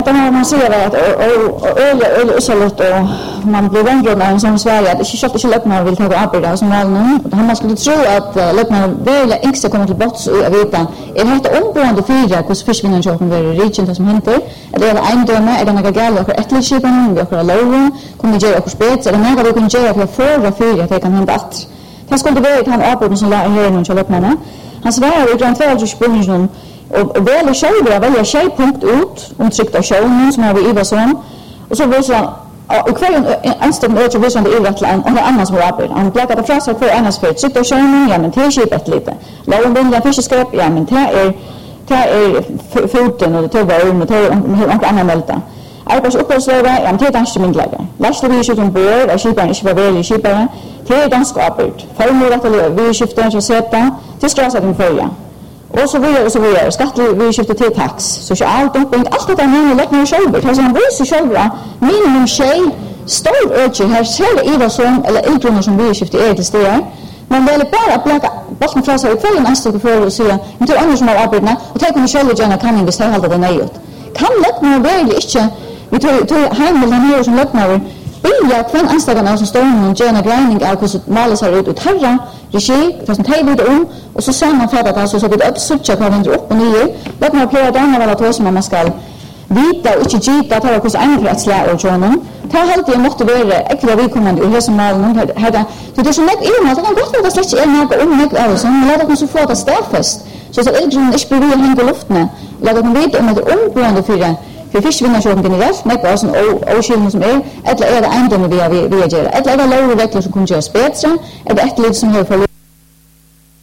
Man säger att öl usalut och man blir vängrunda som Sverige att inte löpnar vill ta arbeta som vanligen. Man skulle tro att löpnar väl inte kommer till bots och veta är det omgående fyra hos fiskvinnaren som är region som händer eller är det eindöme är det några galor och ättligshipen och några loven kommer ge och spets eller några vi kan göra för förra fyra det kan hända att det skulle vara han arbeten som lär här någon löpnarna. Han svarar utan två spårningen och väl själva välja tjejpunkt ut tryckt av showen som har vi Eva som och så var så och kvar en stund över så det är rätt land och det annars var arbete han plockade det fram så för annars för tryckt av showen ja men det skip ett lite lagen vill fiskskräp ja men det är foten och det var med något annat melta arbets uppåtslöva ja men det är ganska mindre last vi skjuter ombord och skipan är inte väl skipan det är ganska arbete förmodat att vi skiftar så sätta till strassen för och så vidare skatt vi skiftar till tax socialt dumping allt det där med lättare själva det som vi själva minimum tjej stor öde här ser Eva som eller äldre som vi skiftar är till steg men det är bara att plocka bollen från sig för en anställd för att säga inte annars som har arbetat och ta kunna själva gärna kan inte ställa det nej ut kan lättare väl inte vi tror hem vill han som lättare Billa kvann anställda som står någon gärna grinding av hur malet ser ut herra regi fast en tid och så sammanfattat alltså så det uppsutcha kan ändra upp och ner låt mig plöja den alla två som man ska vita och inte gita ta hur så angrätsla och jonen ta helt det måste vara äckliga villkommande och hela malen hade det är så lätt in att han gott det släcka en något om mycket av så men låt oss få det stäffast så att äldre inte blir hänga luften låt dem veta om det omgående för fiskvinnarköpen generellt med bara sån oskillnad som är eller är det ändå vi gör eller är det lower regler som kunde göra bättre eller ett liv som har